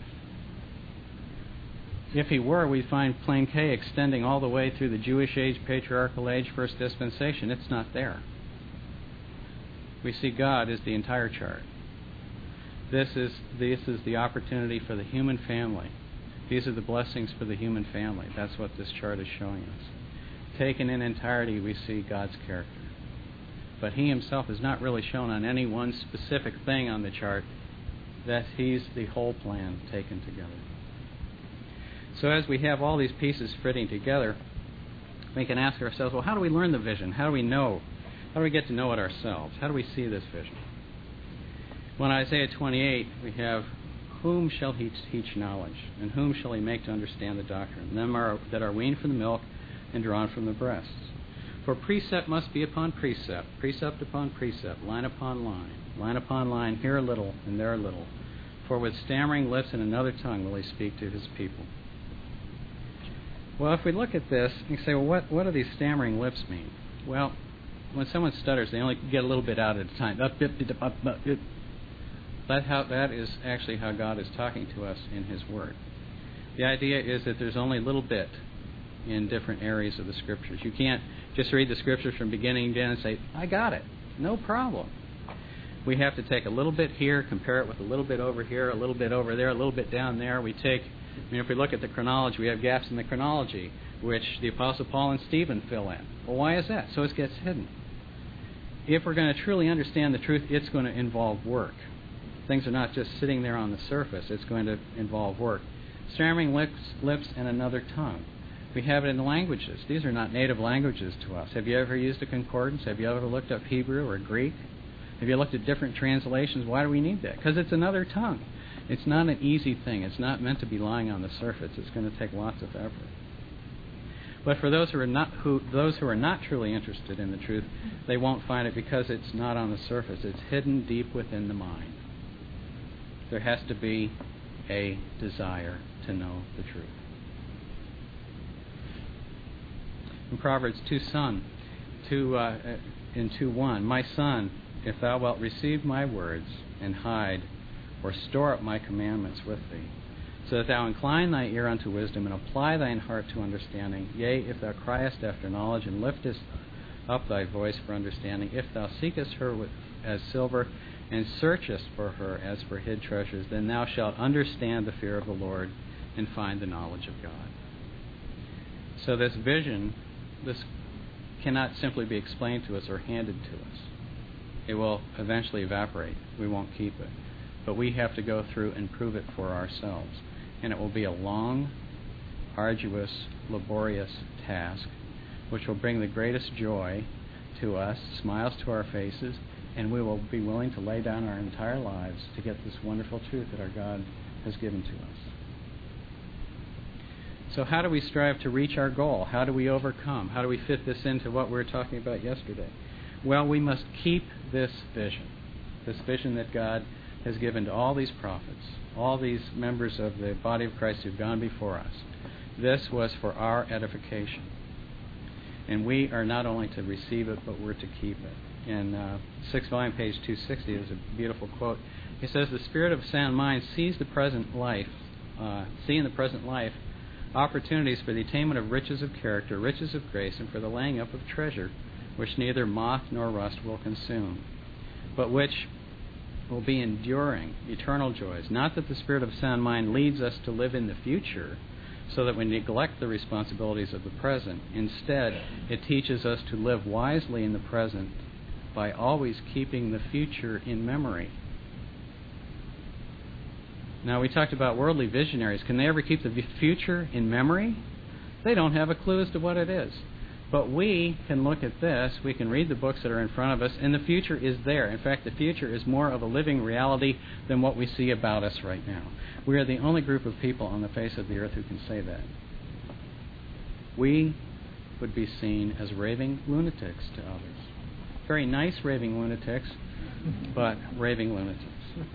If he were, we'd find plane K extending all the way through the Jewish age, patriarchal age, first dispensation. It's not there. We see God as the entire chart. This is this is the opportunity for the human family. These are the blessings for the human family. That's what this chart is showing us. Taken in entirety, we see God's character. But he himself is not really shown on any one specific thing on the chart. That he's the whole plan taken together. So as we have all these pieces fitting together, we can ask ourselves, well, how do we learn the vision? How do we know How do we get to know it ourselves? How do we see this vision? Well, in Isaiah twenty-eight, we have, whom shall he teach knowledge, and whom shall he make to understand the doctrine? Them are, that are weaned from the milk and drawn from the breasts. For precept must be upon precept, precept upon precept, line upon line, line upon line, here a little and there a little. For with stammering lips and another tongue will he speak to his people. Well, if we look at this, you say, well, what, what do these stammering lips mean? Well, when someone stutters, they only get a little bit out at a time. That, how, that is actually how God is talking to us in His Word. The idea is that there's only a little bit in different areas of the Scriptures. You can't just read the Scriptures from beginning to end and say, I got it. No problem. We have to take a little bit here, compare it with a little bit over here, a little bit over there, a little bit down there. We take, I mean, if we look at the chronology, we have gaps in the chronology, which the Apostle Paul and Stephen fill in. Well, why is that? So it gets hidden. If we're going to truly understand the truth, it's going to involve work. Things are not just sitting there on the surface. It's going to involve work. Stammering lips, lips and another tongue. We have it in the languages. These are not native languages to us. Have you ever used a concordance? Have you ever looked up Hebrew or Greek? Have you looked at different translations? Why do we need that? Because it's another tongue. It's not an easy thing. It's not meant to be lying on the surface. It's going to take lots of effort. But for those who are not who those who are not truly interested in the truth, they won't find it because it's not on the surface. It's hidden deep within the mind. There has to be a desire to know the truth. In Proverbs two, son, two, uh, in two one, my son, if thou wilt receive my words and hide or store up my commandments with thee, so that thou incline thy ear unto wisdom and apply thine heart to understanding, yea, if thou criest after knowledge and liftest up thy voice for understanding, if thou seekest her with, as silver and searchest for her as for hid treasures, then thou shalt understand the fear of the Lord and find the knowledge of God. So this vision, this cannot simply be explained to us or handed to us. It will eventually evaporate. We won't keep it. But we have to go through and prove it for ourselves. And it will be a long, arduous, laborious task, which will bring the greatest joy to us, smiles to our faces, and we will be willing to lay down our entire lives to get this wonderful truth that our God has given to us. So how do we strive to reach our goal? How do we overcome? How do we fit this into what we were talking about yesterday? Well, we must keep this vision, this vision that God has given to all these prophets, all these members of the body of Christ who've gone before us. This was for our edification. And we are not only to receive it, but we're to keep it. In uh, sixth volume, page two sixty, there's a beautiful quote. He says, the spirit of sound mind sees the present life, uh, see in the present life opportunities for the attainment of riches of character, riches of grace, and for the laying up of treasure, which neither moth nor rust will consume, but which will be enduring, eternal joys. Not that the spirit of sound mind leads us to live in the future so that we neglect the responsibilities of the present. Instead, it teaches us to live wisely in the present by always keeping the future in memory. Now, we talked about worldly visionaries. Can they ever keep the future in memory? They don't have a clue as to what it is. But we can look at this, we can read the books that are in front of us, and the future is there. In fact, the future is more of a living reality than what we see about us right now. We are the only group of people on the face of the earth who can say that. We would be seen as raving lunatics to others. Very nice raving lunatics, but raving lunatics.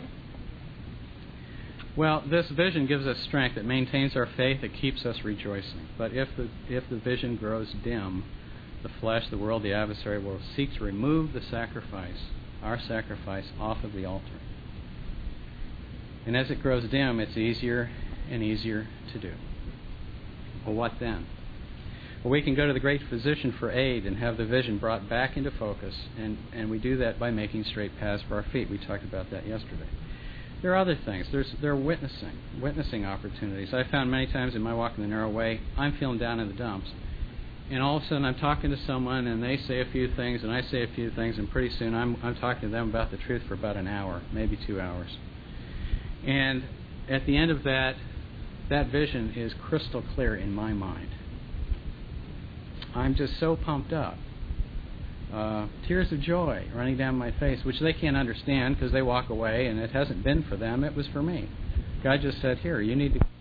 Well, this vision gives us strength. It maintains our faith. It keeps us rejoicing. But if the if the vision grows dim, the flesh, the world, the adversary will seek to remove the sacrifice, our sacrifice, off of the altar. And as it grows dim, it's easier and easier to do. Well, what then? Well, we can go to the great physician for aid and have the vision brought back into focus, and, and we do that by making straight paths for our feet. We talked about that yesterday. There are other things. There's there are witnessing, witnessing opportunities. I found many times in my walk in the narrow way, I'm feeling down in the dumps. And all of a sudden I'm talking to someone and they say a few things and I say a few things, and pretty soon I'm I'm talking to them about the truth for about an hour, maybe two hours. And at the end of that, that vision is crystal clear in my mind. I'm just so pumped up. uh, tears of joy running down my face, which they can't understand because they walk away, and it hasn't been for them. It was for me. God just said, here, you need to